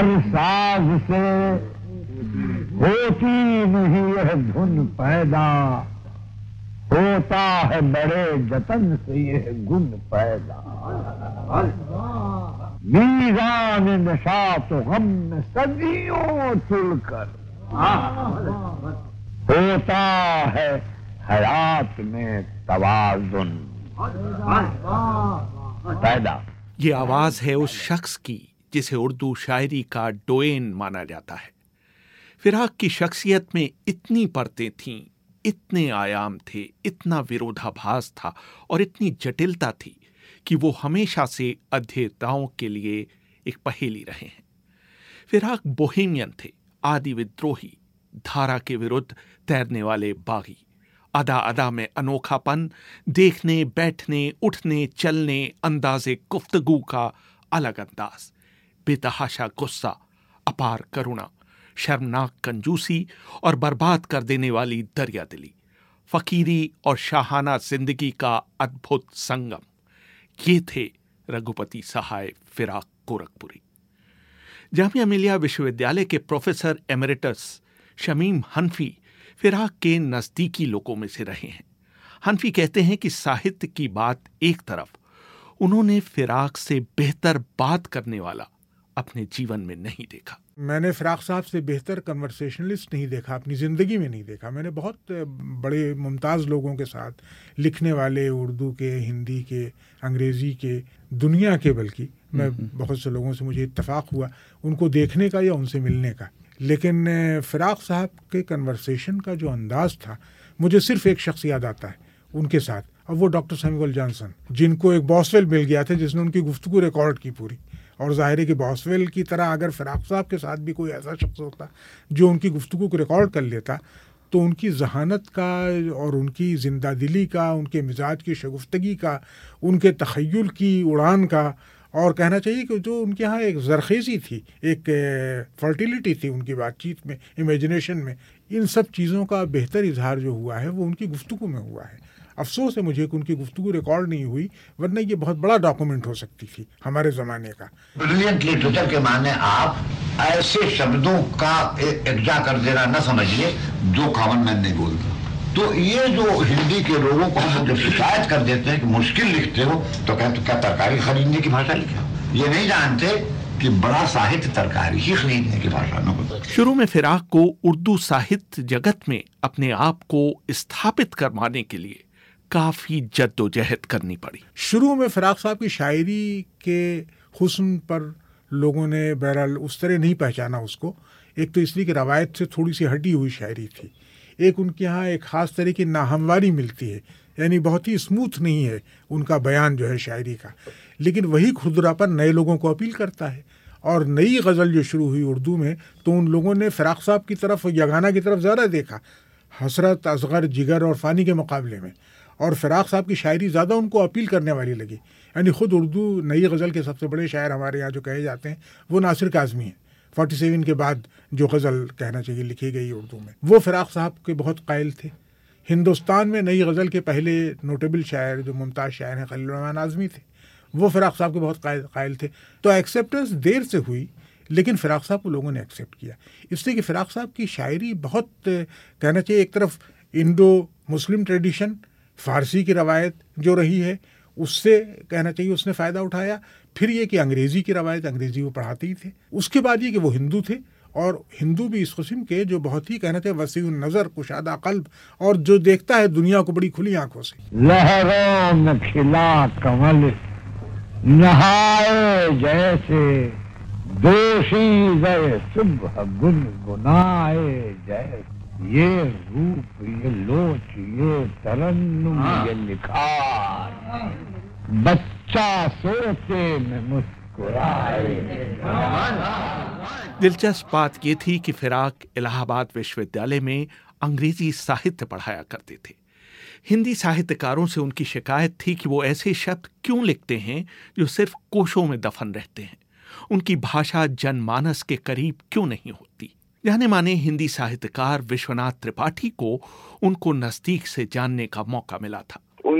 हर साज से होती नहीं यह धुन पैदा, होता है बड़े जतन से यह गुण पैदा। मीज़ान नशात गम में सदियों तुलकर होता है हयात में तवाज़ुन पैदा। ये आवाज है उस शख्स की जिसे उर्दू शायरी का डोएन माना जाता है। फिराक की शख्सियत में इतनी परतें थीं, इतने आयाम थे, इतना विरोधाभास था और इतनी जटिलता थी कि वो हमेशा से अध्येताओं के लिए एक पहेली रहे हैं। फिराक बोहेमियन थे, आदि विद्रोही, धारा के विरुद्ध तैरने वाले बागी। अदा अदा में अनोखापन, देखने, बैठने, उठने, चलने, अंदाज़े गुफ्तगू का अलग अंदाज, बेतहाशा गुस्सा, अपार करुणा, शर्मनाक कंजूसी और बर्बाद कर देने वाली दरिया दिली, फकीरी और शाहाना जिंदगी का अद्भुत संगम। ये थे रघुपति सहाय फिराक गोरखपुरी। जामिया मिलिया विश्वविद्यालय के प्रोफेसर एमेरिटस शमीम हनफी फिराक के नजदीकी लोगों में से रहे हैं। हनफी कहते हैं कि साहित्य की बात एक तरफ, उन्होंने फिराक से बेहतर बात करने वाला अपने जीवन में नहीं देखा। मैंने फिराक साहब से बेहतर कन्वर्सेशनलिस्ट नहीं देखा, अपनी ज़िंदगी में नहीं देखा। मैंने बहुत बड़े मुमताज़ लोगों के साथ, लिखने वाले, उर्दू के, हिंदी के, अंग्रेज़ी के, दुनिया के, बल्कि मैं बहुत से लोगों से मुझे इत्तेफाक हुआ उनको देखने का या उनसे मिलने का। लेकिन फिराक साहब के कन्वर्सेशन का जो अंदाज़ था, मुझे सिर्फ एक शख्स याद आता है उनके साथ, और वो डॉक्टर सैमुअल जॉनसन, जिनको एक बॉसवेल मिल गया था जिसने उनकी गुफ्तगू रिकॉर्ड की पूरी। और ज़ाहिर है कि बॉसवेल की तरह अगर फिराक साहब के साथ भी कोई ऐसा शख्स होता जो उनकी गुफ्तगू को रिकॉर्ड कर लेता, तो उनकी जहानत का और उनकी जिंदा दिली का, उनके मिजाज की शगुफ्तगी का, उनके तख़य्युल की उड़ान का, और कहना चाहिए कि जो उनके यहाँ एक ज़रखेज़ी थी, एक फर्टिलिटी थी उनकी बातचीत में, इमेजिनेशन में, इन सब चीज़ों का बेहतर इजहार जो हुआ है वो उनकी गुफ्तगू में हुआ है। अफसोस है मुझे कि उनकी गुफ्तगू रिकॉर्ड नहीं हुई, वरना ये बहुत बड़ा डॉक्यूमेंट हो सकती थी हमारे ज़माने का। ब्रिलियंट लिटरेचर के माने आप ऐसे शब्दों का इकजा कर देना न समझिए जो कॉमन मैन नहीं बोलता। तो ये जो हिंदी के लोगों को हम जब शिकायत कर देते हैं कि मुश्किल लिखते हो, तो कहते क्या तरकारी खरीदने की भाषा लिखे हो? ये नहीं जानते कि बड़ा साहित्य तरकारी ही खरीदने की भाषा न होता। शुरू में फिराक को उर्दू साहित्य जगत में अपने आप को स्थापित करवाने के लिए काफी जद्दोजहद करनी पड़ी। शुरू में फिराक साहब की शायरी के हुस्न पर लोगों ने बहरहाल उस तरह नहीं पहचाना उसको। एक तो इसलिए कि रवायत से थोड़ी सी हटी हुई शायरी थी, एक उनके यहाँ एक ख़ास तरह की नाहमवारी मिलती है, यानी बहुत ही स्मूथ नहीं है उनका बयान जो है शायरी का। लेकिन वही खुरदरापन नए लोगों को अपील करता है। और नई गज़ल जो शुरू हुई उर्दू में, तो उन लोगों ने फिराक साहब की तरफ, यगाना की तरफ ज़्यादा देखा, हसरत, असगर, जिगर और फ़ानी के मुकाबले में। और फिराक साहब की शायरी ज़्यादा उनको अपील करने वाली लगी। यानी ख़ुद उर्दू नई गज़ल के सबसे बड़े शायर हमारे यहाँ जो कहे जाते हैं वो नासिर काज़मी हैं। 47 के बाद जो गज़ल कहना चाहिए लिखी गई उर्दू में, वो फिराक साहब के बहुत कायल थे। हिंदुस्तान में नई गज़ल के पहले नोटेबल शायर जो मुमताज़ शायर हैं खलील रहमान आज़मी थे, वो फिराक साहब के बहुत कायल थे। तो एक्सेप्टेंस देर से हुई, लेकिन फिराक साहब को लोगों ने एक्सेप्ट किया, इसलिए कि फिराक साहब की शायरी बहुत कहना चाहिए, एक तरफ इंडो मुस्लिम ट्रेडिशन, फ़ारसी की रवायत जो रही है उससे कहना चाहिए उसने फ़ायदा उठाया। फिर ये कि अंग्रेज़ी की रवायत, अंग्रेज़ी वो पढ़ाते ही थे। उसके बाद ये कि वो हिंदू थे, और हिंदू भी इस किस्म के जो बहुत ही कहना चाहिए वसीउन नज़र, कुशादा क़ल्ब, और जो देखता है दुनिया को बड़ी खुली आंखों से। लहरों में खिला कमल नहाए जैसे, दोषी गए सुबह गुनगुनाए जैसे, ये रूप, ये लोच, ये तरन्नुम, ये निखार, बच्चा सोते में मुस्कुराए। दिलचस्प बात ये थी कि फिराक इलाहाबाद विश्वविद्यालय में अंग्रेजी साहित्य पढ़ाया करते थे। हिंदी साहित्यकारों से उनकी शिकायत थी कि वो ऐसे शब्द क्यों लिखते हैं जो सिर्फ कोशों में दफन रहते हैं, उनकी भाषा जनमानस के करीब क्यों नहीं होती। जाने माने हिंदी साहित्यकार विश्वनाथ त्रिपाठी को उनको नजदीक से जानने का मौका मिला था। उन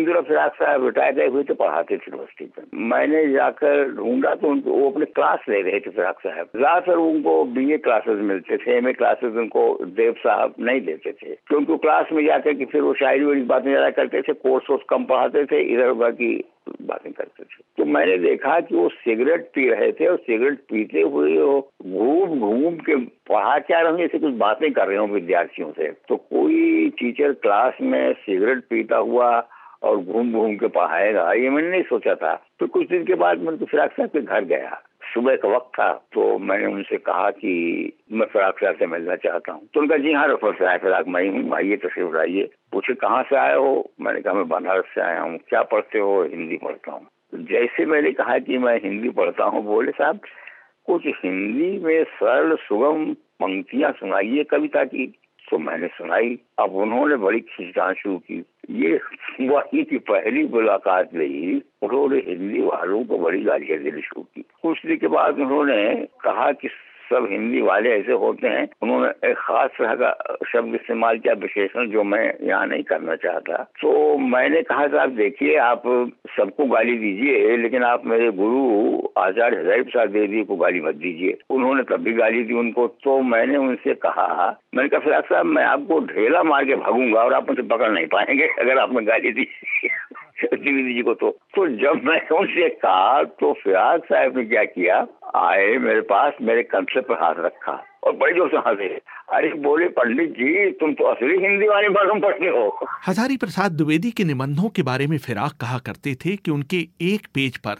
उन दिनों फिराक साहब रिटायर गए हुए थे, पढ़ाते थे यूनिवर्सिटी में। मैंने जाकर ढूंढा तो उनको, वो अपने क्लास ले रहे थे फिराक साहब। ज्यादातर उनको बीए क्लासेस मिलते थे, एमए क्लासेस उनको देव साहब नहीं देते थे, क्योंकि क्लास में जाकर कि फिर वो शायरी वाली बातें ज्यादा करते थे, कोर्स कम पढ़ाते थे, इधर उधर की बातें करते थे। तो मैंने देखा कि वो सिगरेट पी रहे थे और सिगरेट पीते हुए वो घूम घूम के पढ़ा क्या रहे हैं, ऐसे कुछ बातें कर रहे हो विद्यार्थियों से। तो कोई टीचर क्लास में सिगरेट पीता हुआ और घूम घूम के पढ़ाएगा, ये मैंने नहीं सोचा था। तो कुछ दिन के बाद मैं तो फिराक साहब के घर गया, सुबह का वक्त था, तो मैंने उनसे कहा कि मैं फिराक साहब से मिलना चाहता हूँ। तो उनका जी हाँ रफा फिराक मैं ही हूँ, आइए तशरीफ लाइए। पूछे कहाँ से आए हो? मैंने कहा मैं बनारस से आया हूँ। क्या पढ़ते हो? हिंदी पढ़ता हूँ। जैसे मैंने कहा कि मैं हिंदी पढ़ता हूँ, बोले साहब कुछ हिंदी में सरल सुगम पंक्तियां सुनाइए कविता की। तो मैंने सुनाई। अब उन्होंने बड़ी खिंचान शुरू की। ये वही की पहली मुलाकात रही, उन्होंने हिंदी वालों को बड़ी गालियां देनी शुरू की। कुछ दिन के बाद उन्होंने कहा कि सब हिंदी वाले ऐसे होते हैं। उन्होंने एक खास तरह का शब्द इस्तेमाल किया, विशेषण, जो मैं यहाँ नहीं करना चाहता। तो मैंने कहा साहब देखिए, आप सबको गाली दीजिए, लेकिन आप मेरे गुरु आचार्य हजारी प्रसाद द्विवेदी को गाली मत दीजिए। उन्होंने तब भी गाली दी उनको। तो मैंने उनसे कहा, मैंने कहा फिराक साहब मैं आपको ढेला मार के भागूंगा और आप मुझे पकड़ नहीं पाएंगे अगर आपने गाली दी द्विवेदी जी को। तो जब मैं उनसे कहा तो फिराक साहब ने क्या किया, आए मेरे पास, मेरे कंधे पर हाथ रखा और बड़े जोर से हंसे। अरे बोले पंडित जी तुम तो असली हिंदी वाले भाषा पढ़ते हो। हजारी प्रसाद द्विवेदी के निबंधों के बारे में फिराक कहा करते थे कि उनके एक पेज पर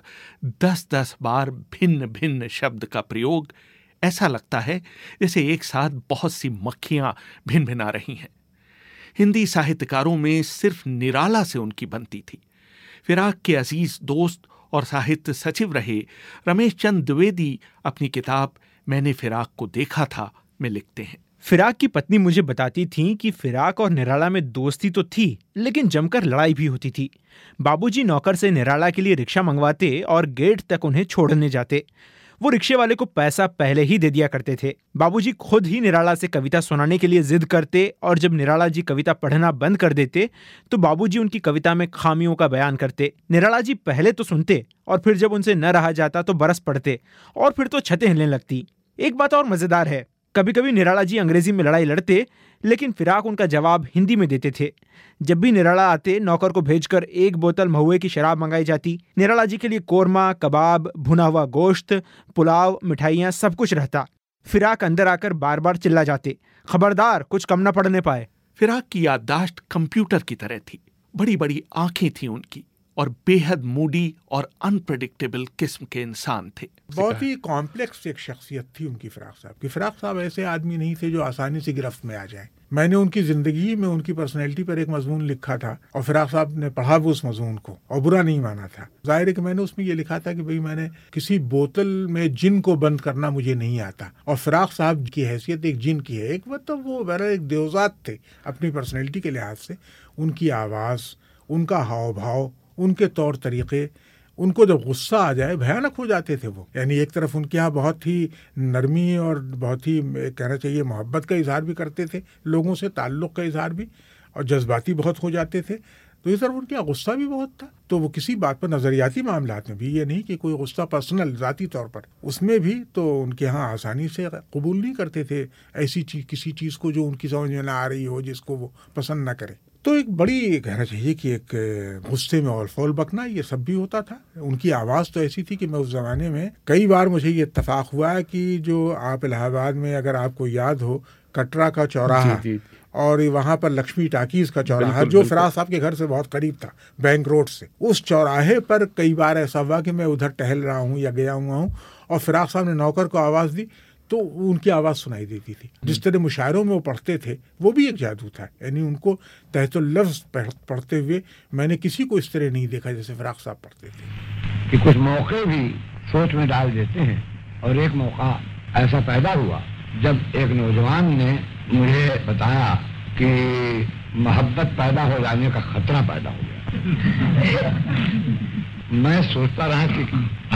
10-10 बार भिन्न भिन्न शब्द का प्रयोग ऐसा लगता है जैसे एक साथ बहुत सी मक्खियां भिन भिना रही हैं। हिंदी साहित्यकारों में सिर्फ निराला से उनकी बनती थी। फिराक के अजीज दोस्त और साहित्य सचिव रहे रमेश चंद द्विवेदी अपनी किताब मैंने फिराक को देखा था में लिखते हैं, फिराक की पत्नी मुझे बताती थी कि फिराक और निराला में दोस्ती तो थी, लेकिन जमकर लड़ाई भी होती थी। बाबूजी नौकर से निराला के लिए रिक्शा मंगवाते और गेट तक उन्हें छोड़ने जाते। वो रिक्शे वाले को पैसा पहले ही दे दिया करते थे। बाबूजी खुद ही निराला से कविता सुनाने के लिए जिद करते और जब निराला जी कविता पढ़ना बंद कर देते तो बाबूजी उनकी कविता में खामियों का बयान करते। निराला जी पहले तो सुनते और फिर जब उनसे न रहा जाता तो बरस पड़ते और फिर तो छतें हिलने लगती। एक बात और मजेदार है, कभी कभी निराला जी अंग्रेजी में लड़ाई लड़ते, लेकिन फिराक उनका जवाब हिंदी में देते थे। जब भी निराला आते नौकर को भेजकर 1 बोतल महुए की शराब मंगाई जाती। निराला जी के लिए कोरमा, कबाब, भुना हुआ गोश्त, पुलाव, मिठाइयाँ सब कुछ रहता। फिराक अंदर आकर बार बार चिल्ला जाते, खबरदार कुछ कम न पड़ने पाए। फिराक की याददाश्त कंप्यूटर की तरह थी। बड़ी बड़ी आंखें थी उनकी और बेहद मूडी और अनप्रेडिक्टेबल किस्म के इंसान थे। बहुत ही कॉम्प्लेक्स एक शख्सियत थी उनकी फिराक साहब की। फिराक साहब ऐसे आदमी नहीं थे जो आसानी से गिरफ्त में आ जाएं। मैंने उनकी जिंदगी में उनकी पर्सनैलिटी पर एक मजमून लिखा था और फिराक साहब ने पढ़ा भी उस मजमून को और बुरा नहीं माना था। जाहिर है कि मैंने उसमें ये लिखा था कि भाई मैंने किसी बोतल में जिन को बंद करना मुझे नहीं आता, और फिराक साहब की हैसियत एक जिन की है। एक मतलब वो बहरहाल एक देवजात थे अपनी पर्सनैलिटी के लिहाज से। उनकी आवाज़, उनका हाव भाव, उनके तौर तरीके, उनको जब गुस्सा आ जाए भयानक हो जाते थे वो। यानी एक तरफ उनके यहाँ बहुत ही नरमी और बहुत ही कहना चाहिए मोहब्बत का इजहार भी करते थे, लोगों से ताल्लुक़ का इजहार भी, और जज्बाती बहुत हो जाते थे। तो इस तरफ उनके यहाँ गुस्सा भी बहुत था। तो वो किसी बात पर नज़रियाती मामलात में भी, ये नहीं कि कोई गुस्सा पर्सनल ज़ाती तौर पर, उसमें भी तो उनके यहाँ आसानी से कबूल नहीं करते थे ऐसी चीज़, किसी चीज़ को जो उनकी समझ में ना आ रही हो, जिसको वो पसंद ना करे। तो एक बड़ी कहना चाहिए कि एक गुस्से में और फौल बकना, ये सब भी होता था। उनकी आवाज़ तो ऐसी थी कि मैं उस ज़माने में कई बार मुझे ये इत्तफाक हुआ कि जो आप इलाहाबाद में, अगर आपको याद हो, कटरा का चौराहा और वहाँ पर लक्ष्मी टाकीज़ का चौराहा, जो फिराक साहब के घर से बहुत करीब था, बैंक रोड से, उस चौराहे पर कई बार ऐसा हुआ कि मैं उधर टहल रहा हूँ या गया हुआ हूँ और फिराक साहब ने नौकर को आवाज़ दी तो उनकी आवाज़ सुनाई देती थी। जिस तरह मुशायरों में वो पढ़ते थे वो भी एक जादू था। यानी उनको तहतुल लफ्ज़ पढ़ते हुए मैंने किसी को इस तरह नहीं देखा जैसे फिराक साहब पढ़ते थे। कि कुछ मौके भी सोच में डाल देते हैं। और एक मौका ऐसा पैदा हुआ जब एक नौजवान ने मुझे बताया कि मोहब्बत पैदा हो जाने का खतरा पैदा हो गया। मैं सोचता रहा कि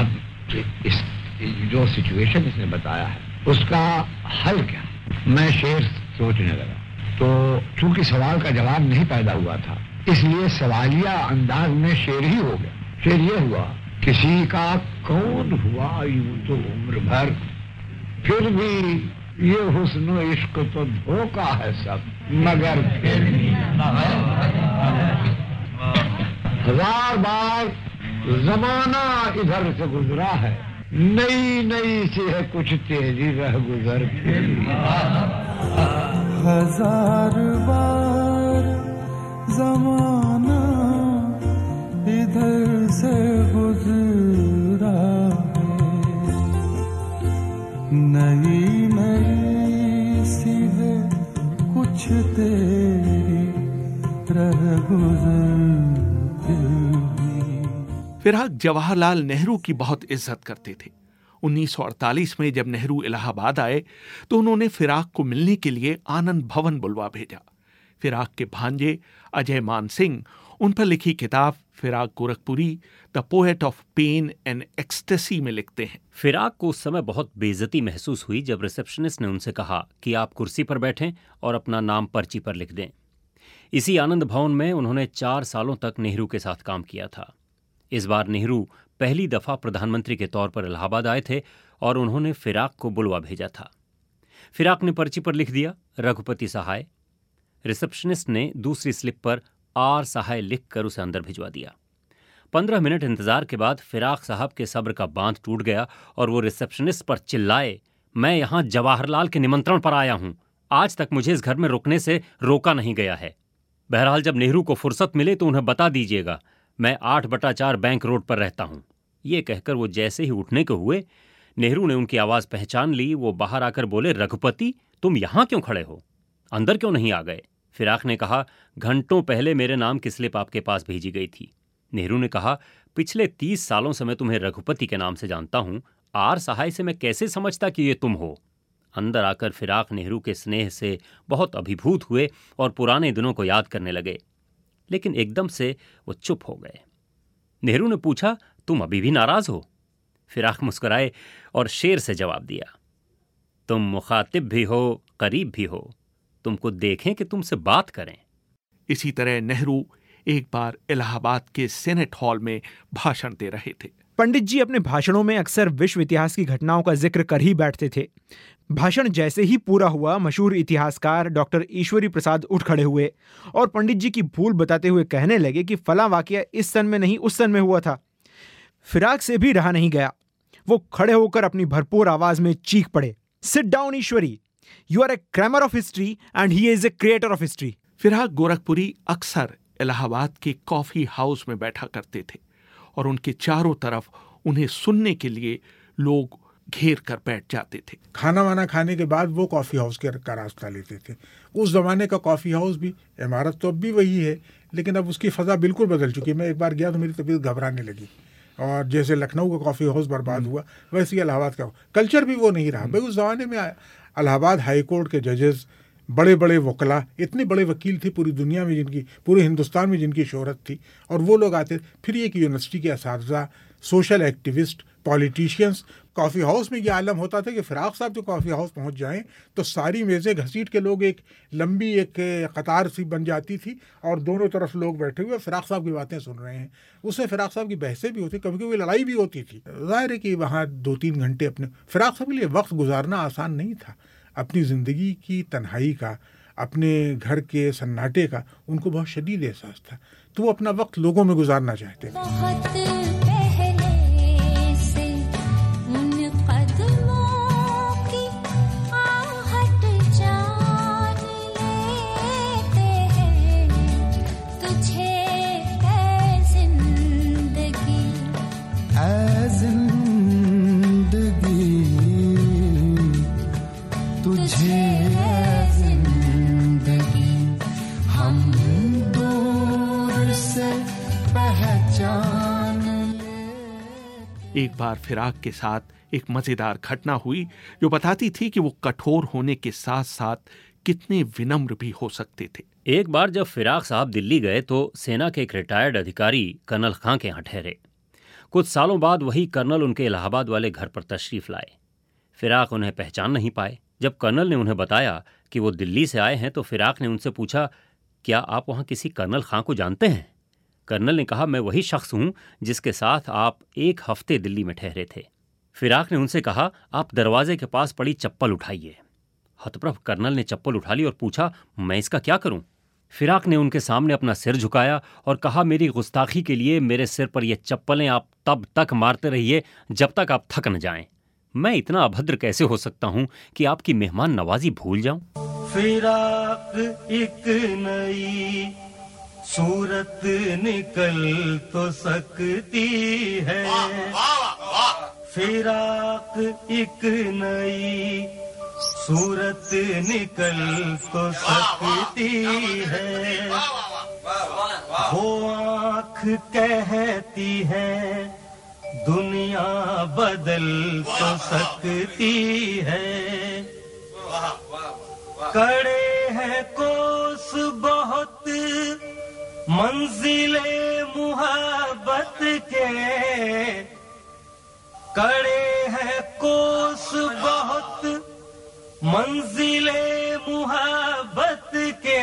अब इस जो सिचुएशन इसने बताया है उसका हल क्या। मैं शेर सोचने लगा तो चूंकि सवाल का जवाब नहीं पैदा हुआ था इसलिए सवालिया अंदाज में शेर ही हो गया। शेर ये हुआ, किसी का कौन हुआ यूं तो उम्र भर, फिर भी ये हुस्न इश्क तो धोखा है सब, मगर फिर हजार बार जमाना इधर से गुजरा है, नई नई सी है कुछ तेजी रह गुजर के लिए। हजार बार जमाना इधर से गुजरा है, नई नई सी है कुछ तेरी रह गुजर। फिराक जवाहरलाल नेहरू की बहुत इज्जत करते थे। 1948 में जब नेहरू इलाहाबाद आए तो उन्होंने फिराक को मिलने के लिए आनंद भवन बुलवा भेजा। फिराक के भांजे अजय मान सिंह उन पर लिखी किताब Firaq Gorakhpuri the poet of pain and ecstasy में लिखते हैं, फिराक को उस समय बहुत बेइज्जती महसूस हुई जब रिसेप्शनिस्ट ने उनसे कहा कि आप कुर्सी पर बैठें और अपना नाम पर्ची पर लिख दें। इसी आनंद भवन में उन्होंने 4 सालों तक नेहरू के साथ काम किया था। इस बार नेहरू पहली दफा प्रधानमंत्री के तौर पर इलाहाबाद आए थे और उन्होंने फिराक को बुलवा भेजा था। फिराक ने पर्ची पर लिख दिया रघुपति सहाय। रिसेप्शनिस्ट ने दूसरी स्लिप पर आर सहाय लिखकर उसे अंदर भिजवा दिया। 15 मिनट इंतजार के बाद फिराक साहब के सब्र का बांध टूट गया और वो रिसेप्शनिस्ट पर चिल्लाए, मैं यहां जवाहरलाल के निमंत्रण पर आया हूं, आज तक मुझे इस घर में रुकने से रोका नहीं गया है। बहरहाल जब नेहरू को फुर्सत मिले तो उन्हें बता दीजिएगा, मैं 8/4 बैंक रोड पर रहता हूं। ये कहकर वो जैसे ही उठने को हुए, नेहरू ने उनकी आवाज पहचान ली। वो बाहर आकर बोले, रघुपति तुम यहां क्यों खड़े हो, अंदर क्यों नहीं आ गए? फिराक ने कहा, घंटों पहले मेरे नाम की स्लिप आपके पास भेजी गई थी। नेहरू ने कहा, पिछले 30 सालों से मैं तुम्हें रघुपति के नाम से जानता हूं, आर सहाय से मैं कैसे समझता कि ये तुम हो? अंदर आकर फिराक नेहरू के स्नेह से बहुत अभिभूत हुए और पुराने दिनों को याद करने लगे, लेकिन एकदम से वो चुप हो गए। नेहरू ने पूछा, तुम अभी भी नाराज हो? फिराक मुस्कुराए और शेर से जवाब दिया, तुम मुखातिब भी हो, करीब भी हो, तुमको देखें कि तुमसे बात करें। इसी तरह नेहरू एक बार इलाहाबाद के सेनेट हॉल में भाषण दे रहे थे। पंडित जी अपने भाषणों में अक्सर विश्व इतिहास की घटनाओं का जिक्र कर ही बैठते थे। भाषण जैसे ही पूरा हुआ, मशहूर इतिहासकार डॉक्टर ईश्वरी प्रसाद उठ खड़े हुए और पंडित जी की भूल बताते हुए कहने लगे कि फला वाकया इस सन में नहीं उस सन में हुआ था। फिराक से भी रहा नहीं गया, वो खड़े होकर अपनी भरपूर आवाज में चीख पड़े, sit down Ishwari, you are a crammer of history and he is a creator of history. Firaq Gorakhpuri अक्सर इलाहाबाद के कॉफी हाउस में बैठा करते थे और उनके चारों तरफ उन्हें सुनने के लिए लोग घेर कर बैठ जाते थे। खाना वाना खाने के बाद वो कॉफ़ी हाउस का रास्ता लेते थे। उस ज़माने का कॉफ़ी हाउस भी, इमारत तो अब भी वही है, लेकिन अब उसकी फ़ज़ा बिल्कुल बदल चुकी है। मैं एक बार गया तो मेरी तबीयत घबराने लगी, और जैसे लखनऊ का कॉफ़ी हाउस बर्बाद हुआ, वैसे ही इलाहाबाद का कल्चर भी वो नहीं रहा। भाई उस ज़माने में इलाहाबाद हाई कोर्ट के जजेस, बड़े बड़े वकला, इतने बड़े वकील थे पूरी दुनिया में, जिनकी पूरे हिंदुस्तान में जिनकी शोहरत थी, और वो लोग आते। फिर एक यूनिवर्सिटी के असातिज़ा, social activist, politicians. Coffee house में ये आलम होता था कि फिराक साहब जो कॉफ़ी हाउस पहुंच जाएं तो सारी मेज़ें घसीट के लोग एक लंबी एक कतार सी बन जाती थी और दोनों तरफ लोग बैठे हुए फिराक साहब की बातें सुन रहे हैं। उसमें फिराक साहब की बहसें भी होती, कभी कभी लड़ाई भी होती थी। ज़ाहिर है कि वहाँ 2-3 घंटे अपने फिराक साहब के लिए वक्त गुजारना आसान नहीं था। अपनी ज़िंदगी की तन्हाई का, अपने घर के सन्नाटे का उनको बहुत शदीद एहसास था, तो वो अपना वक्त लोगों में गुजारना चाहते थे। एक बार फिराक के साथ एक मजेदार घटना हुई जो बताती थी कि वो कठोर होने के साथ साथ कितने विनम्र भी हो सकते थे। एक बार जब फिराक साहब दिल्ली गए तो सेना के एक रिटायर्ड अधिकारी कर्नल खां के यहाँ ठहरे। कुछ सालों बाद वही कर्नल उनके इलाहाबाद वाले घर पर तशरीफ लाए। फिराक उन्हें पहचान नहीं पाए। जब कर्नल ने उन्हें बताया कि वो दिल्ली से आए हैं तो फिराक ने उनसे पूछा, क्या आप वहाँ किसी कर्नल खां को जानते हैं? कर्नल ने कहा, मैं वही शख्स हूँ जिसके साथ आप 1 हफ्ते दिल्ली में ठहरे थे। फिराक ने उनसे कहा, आप दरवाजे के पास पड़ी चप्पल उठाइए। हतप्रभ कर्नल ने चप्पल उठा ली और पूछा, मैं इसका क्या करूं? फिराक ने उनके सामने अपना सिर झुकाया और कहा, मेरी गुस्ताखी के लिए मेरे सिर पर ये चप्पलें आप तब तक मारते रहिए जब तक आप थक न जाएं। मैं इतना अभद्र कैसे हो सकता हूं कि आपकी मेहमान नवाजी भूल जाऊं? फिराक एक नई सूरत निकल तो सकती है, फिराक एक नई सूरत निकल तो सकती है, वो आँख कहती है दुनिया बदल तो सकती है, कड़े हैं कोस बहुत मंजिले मुहब्बत के, कड़े हैं कोस बहुत मंजिले मुहब्बत के,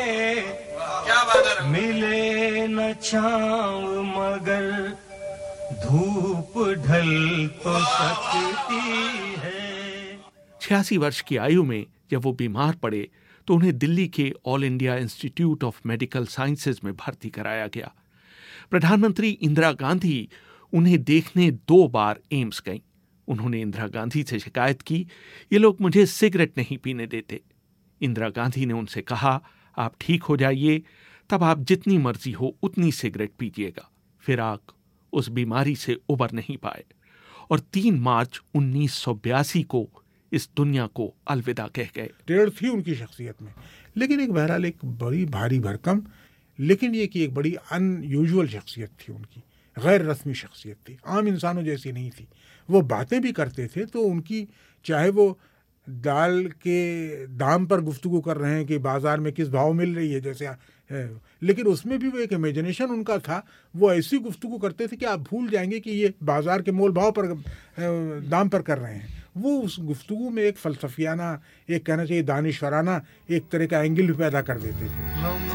मिले न छाँव मगर धूप ढल तो सकती है। 86 वर्ष की आयु में जब वो बीमार पड़े तो उन्हें दिल्ली के All India Institute of Medical Sciences में भर्ती कराया गया। प्रधानमंत्री इंदिरा गांधी उन्हें देखने 2 बार एम्स गईं। उन्होंने इंदिरा गांधी से शिकायत की, ये लोग मुझे सिगरेट नहीं पीने देते। इंदिरा गांधी ने उनसे कहा, आप ठीक हो जाइए, तब आप जितनी मर्जी हो उतनी सिगरेट पीजिएगा। फिराक उस बीमारी से उबर नहीं पाए और 3 मार्च 1982 को इस दुनिया को अलविदा कह गए। टेढ़ थी उनकी शख्सियत में, लेकिन एक बहरहाल एक बड़ी भारी भरकम, लेकिन ये कि एक बड़ी अनयूजुअल शख्सियत थी उनकी, गैर रस्मी शख्सियत थी, आम इंसानों जैसी नहीं थी। वो बातें भी करते थे तो उनकी, चाहे वो दाल के दाम पर गुफ्तगू कर रहे हैं कि बाज़ार में किस भाव मिल रही है जैसे है, लेकिन उसमें भी वो एक इमेजिनेशन उनका था। वो ऐसी गुफ्तगू करते थे कि आप भूल जाएंगे कि ये बाज़ार के मोल भाव पर दाम पर कर रहे हैं। वो उस गुफ्तगू में एक फ़लसफियाना, एक कहना चाहिए दानिशवराना एक तरह का एंगल भी पैदा कर देते थे।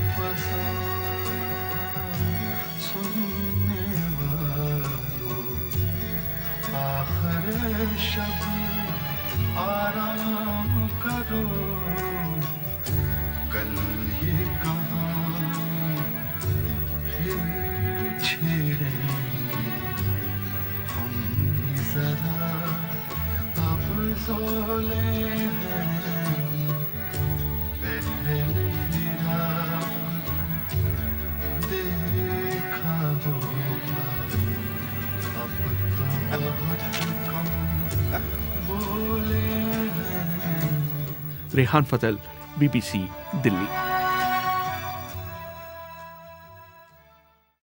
आराम करो, कल ये कहानी फिर छेड़ेंगे हम, जरा अब सोले हैं, पहले फिराक देखा होगा, अब तो बहुत कम बोले। रेहान फजल, BBC, दिल्ली।